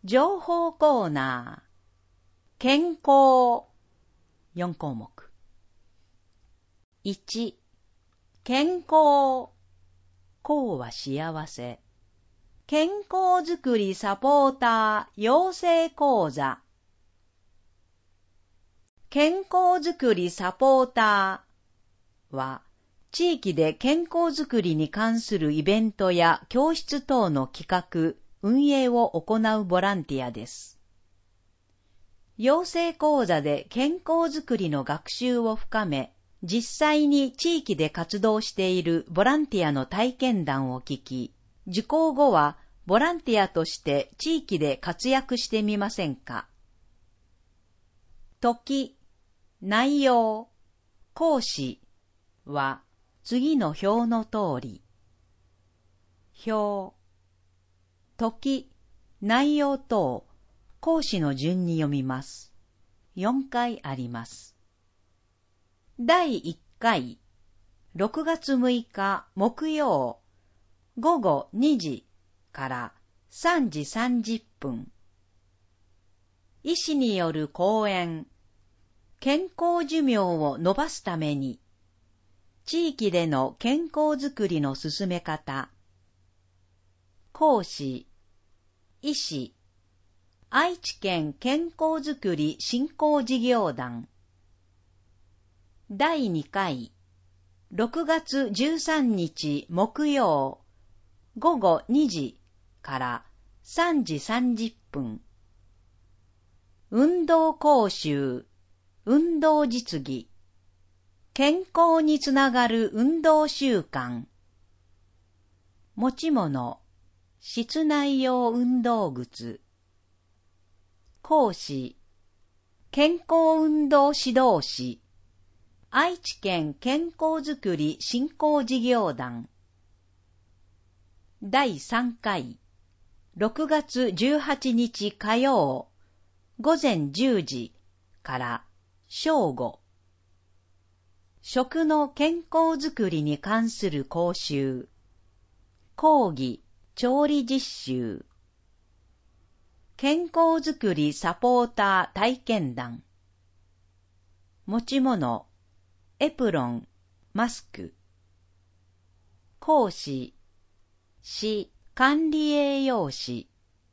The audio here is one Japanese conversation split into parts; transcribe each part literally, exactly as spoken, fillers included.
情報コーナー。健康。よん項目。いち、健康。康は幸せ。健康づくりサポーター養成講座。健康づくりサポーターは、地域で健康づくりに関するイベントや教室等の企画、運営を行うボランティアです。養成講座で健康づくりの学習を深め、実際に地域で活動しているボランティアの体験談を聞き、受講後はボランティアとして地域で活躍してみませんか。時、内容、講師は次の表の通り。表、時、内容等、講師の順に読みます。よんかいあります。だいいっかい、ろくがつむいか木曜、ごごにじからさんじさんじゅっぷん。医師による講演、健康寿命を延ばすために、地域での健康づくりの進め方。講師、医師、愛知県健康づくり振興事業団。だいにかい、ろくがつじゅうさんにち木曜、ごごにじからさんじさんじゅっぷん。運動講習、運動実技。健康につながる運動習慣。持ち物、室内用運動靴。講師、健康運動指導士。愛知県健康づくり振興事業団。だいさんかい、ろくがつじゅうはちにち火曜、ごぜんじゅうじから正午。食の健康づくりに関する講習。講義、調理実習。健康づくりサポーター体験談。持ち物、エプロン、マスク。講師、市管理栄養士。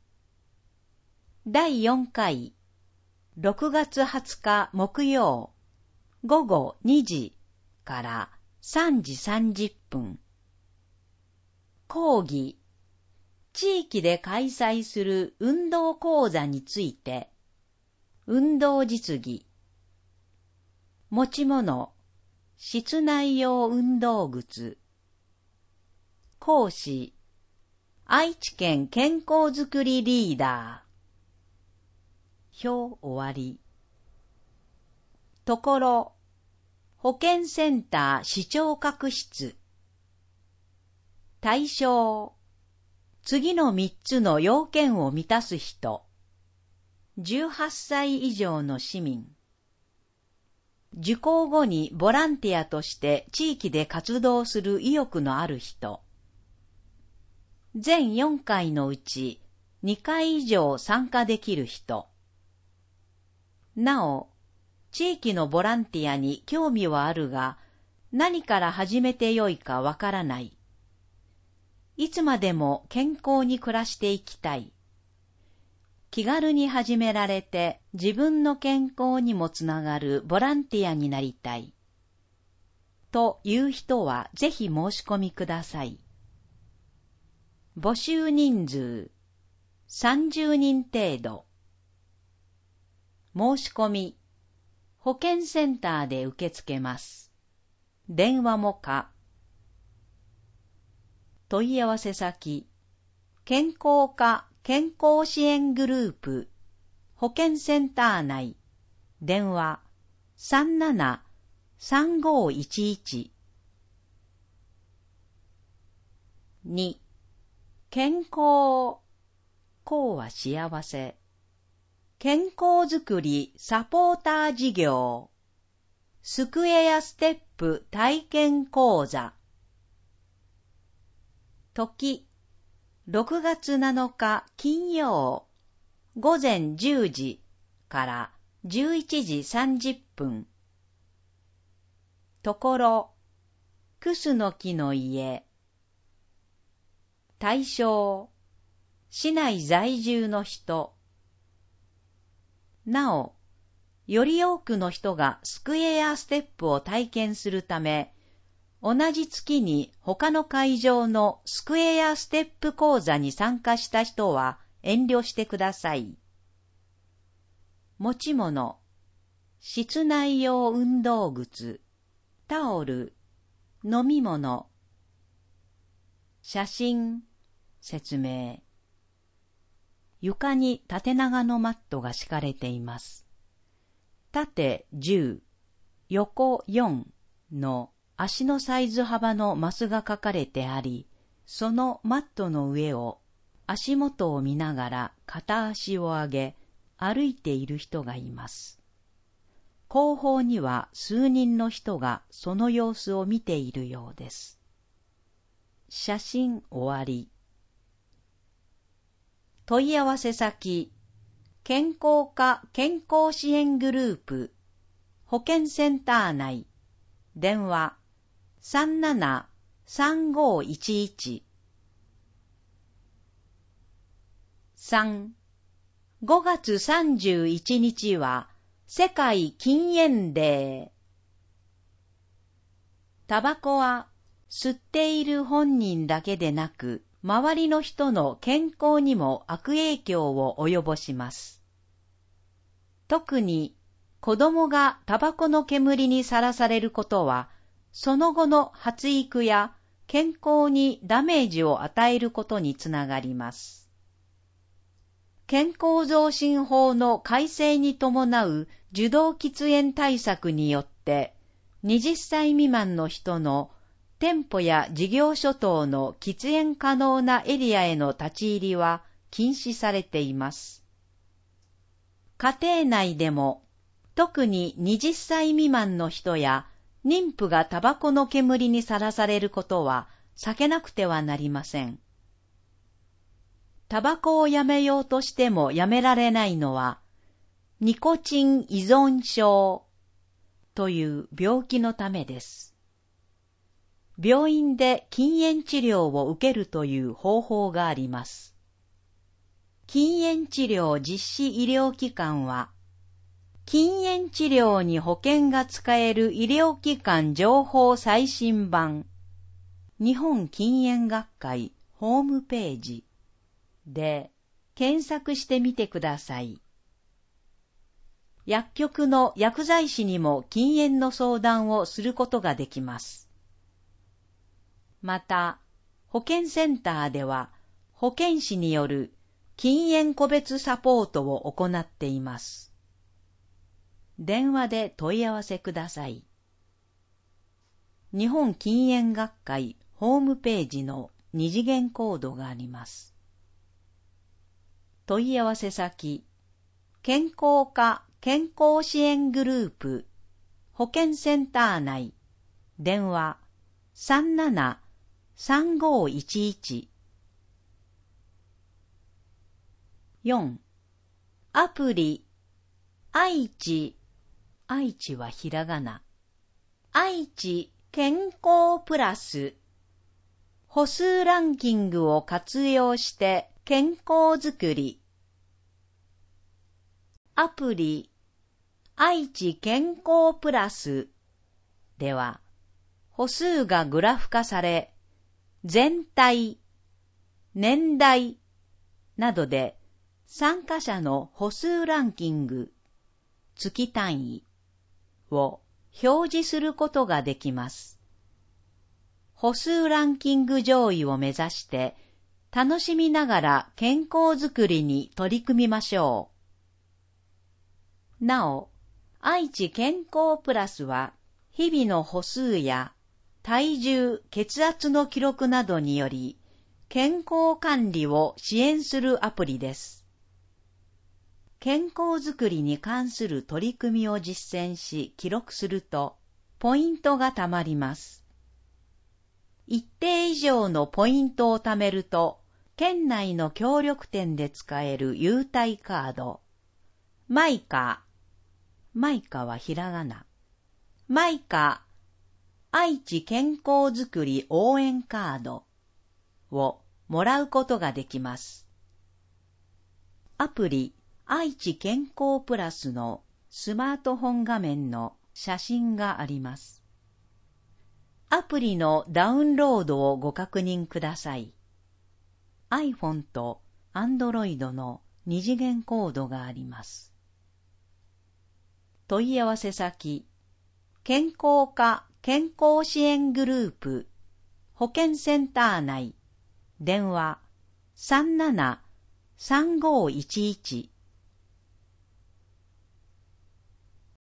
だいよんかい、ろくがつはつか木曜、ごごにじからさんじさんじゅっぷん。講義、地域で開催する運動講座について。運動実技。持ち物、室内用運動靴。講師、愛知県健康づくりリーダー。表終わり。ところ、保健センター視聴覚室。対象、次のみっつの要件を満たす人。じゅうはっさい以上の市民。受講後にボランティアとして地域で活動する意欲のある人。全よんかいのうちにかい以上参加できる人。なお、地域のボランティアに興味はあるが、何から始めてよいかわからない。いつまでも健康に暮らしていきたい。気軽に始められて自分の健康にもつながるボランティアになりたい。という人はぜひ申し込みください。募集人数さんじゅうにん程度。申し込み、保健センターで受け付けます。電話も可。問い合わせ先、健康課健康支援グループ、保健センター内、電話さんなな さんごいちいち。に、健康。康は幸せ。健康づくりサポーター事業。スクエアステップ体験講座。時、ろくがつなのか金曜、 午前じゅうじからじゅういちじさんじゅっぷん。ところ、クスノキの家。対象、市内在住の人。なお、より多くの人がスクエアステップを体験するため、同じ月に他の会場のスクエアステップ講座に参加した人は遠慮してください。持ち物、室内用運動靴、タオル、飲み物、写真、説明。床に縦長のマットが敷かれています。縦じゅう、横よんの足のサイズ幅のマスが書かれてあり、そのマットの上を足元を見ながら片足を上げ、歩いている人がいます。後方には数人の人がその様子を見ているようです。写真終わり。問い合わせ先、健康課健康支援グループ、保健センター内、電話 さんななさんごいちいち。さん、ごがつさんじゅういちにちは世界禁煙デー。タバコは吸っている本人だけでなく、周りの人の健康にも悪影響を及ぼします。特に子供がタバコの煙にさらされることは、その後の発育や健康にダメージを与えることにつながります。健康増進法の改正に伴う受動喫煙対策によって、はたち未満の人の店舗や事業所等の喫煙可能なエリアへの立ち入りは禁止されています。家庭内でも、特にはたち未満の人や妊婦がタバコの煙にさらされることは避けなくてはなりません。タバコをやめようとしてもやめられないのは、ニコチン依存症という病気のためです。病院で禁煙治療を受けるという方法があります。禁煙治療実施医療機関は、禁煙治療に保険が使える医療機関情報最新版、日本禁煙学会ホームページで検索してみてください。薬局の薬剤師にも禁煙の相談をすることができます。また、保健センターでは保健師による禁煙個別サポートを行っています。電話で問い合わせください。日本禁煙学会ホームページの二次元コードがあります。問い合わせ先、健康課健康支援グループ、保健センター内、電話 さんななさんごいちいち。よん、アプリ、愛知、愛知はひらがな、愛知健康プラス、歩数ランキングを活用して健康づくり。アプリ、愛知健康プラスでは、歩数がグラフ化され、全体、年代などで参加者の歩数ランキング、月単位を表示することができます。歩数ランキング上位を目指して楽しみながら健康づくりに取り組みましょう。なお、愛知健康プラスは日々の歩数や体重、血圧の記録などにより健康管理を支援するアプリです。健康づくりに関する取り組みを実践し記録するとポイントがたまります。一定以上のポイントを貯めると県内の協力店で使える優待カード、マイカ、マイカはひらがな、マイカ、愛知健康づくり応援カードをもらうことができます。アプリ、愛知健康プラスのスマートフォン画面の写真があります。アプリのダウンロードをご確認ください。iPhone と Android の二次元コードがあります。問い合わせ先、健康課健康支援グループ保健センター内、電話 さんなな さんごいちいち